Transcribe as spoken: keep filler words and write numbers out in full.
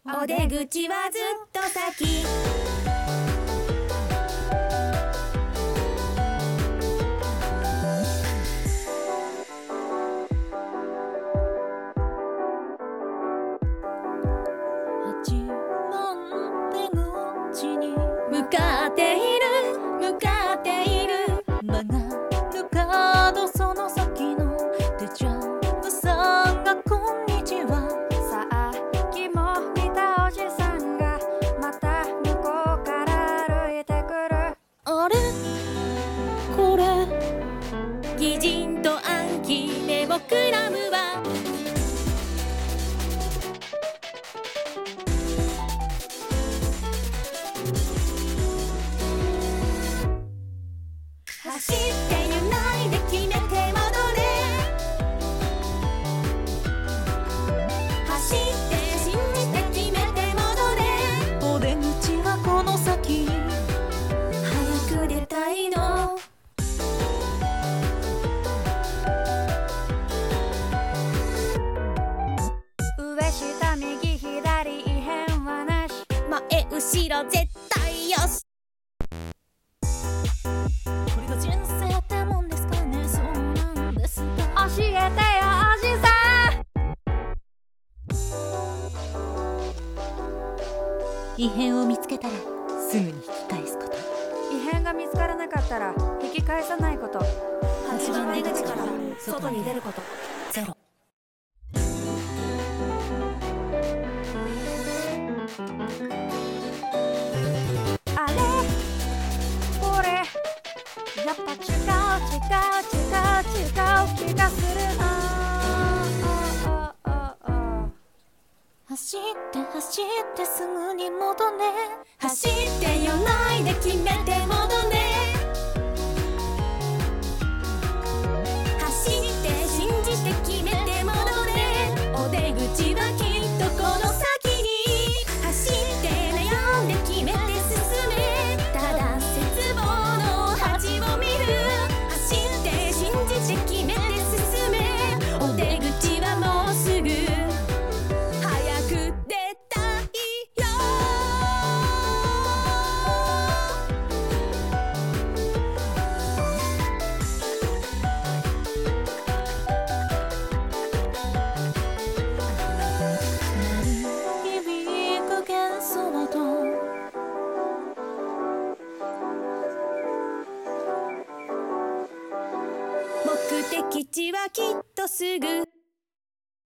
お出口はずっと先。向かっている向かっている曲がる角その先のデジャブさんがこんにちは。 さあ気も見たおじさんがまた向こうから歩いてくる。 あれこれ擬人と暗記で僕らむは走ってゆないで決めて戻れ。走って信じて決めて戻れ。 お出口はこの先。 早く出たいの。上下右左異変はなし。前後ろ絶対よし。 これが人生ってもんですかね。そうなんですが教えてよおじさん。異変を見つけたらすぐに引き返すこと。 ん。異変が見つからなかったら引き返さないこと。 八番出口から外に出ること。 ゼロ。 あれこれやっぱ違う違う違う違う気がするな。 走って走ってすぐに戻れ。 走ってよないで決めて戻れ。走って信じて決めて戻れ。お出口はきっとこの先に。走って悩んで決めて進め。ただ絶望の恥を見る。走って信じて決めて進め。お出口はもうすぐ。早く出たいよ。 響く幻想と目的地はきっとすぐ。